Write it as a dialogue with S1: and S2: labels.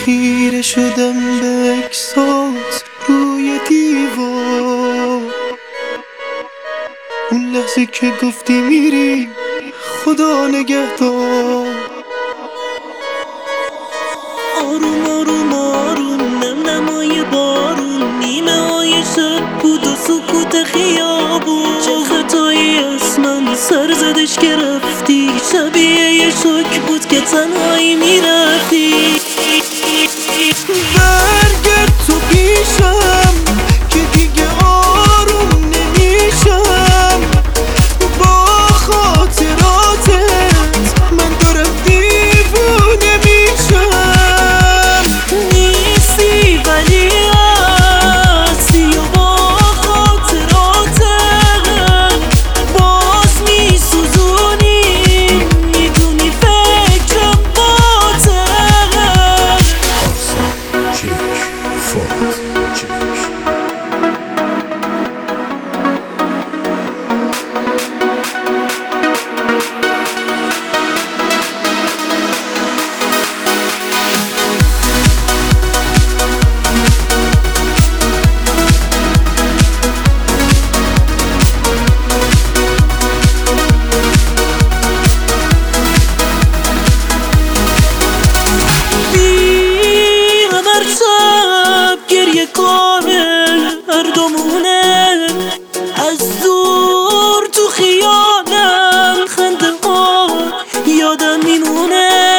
S1: خیره شدم به عکسات روی دیوار، اون لحظه که گفتی میری خدا نگهدار.
S2: آروم آروم آروم نم نمای بارون، نیمه های شب بود و سکوت خیابون. چه خطایی از من سر زدش که رفتی، شبیه یه شک بود که تنهایی میرفتی.
S1: برگرد تو پیشم که دیگه آروم نمیشم، با خاطراتت من دارم دیوونه میشم.
S2: نیستی ولی هستی و با خاطراتت باز میسوزونی، میدونی فکرم باته. گریه کامل هر دومونه، از دور تو خیالم خنده ها یادم میمونه.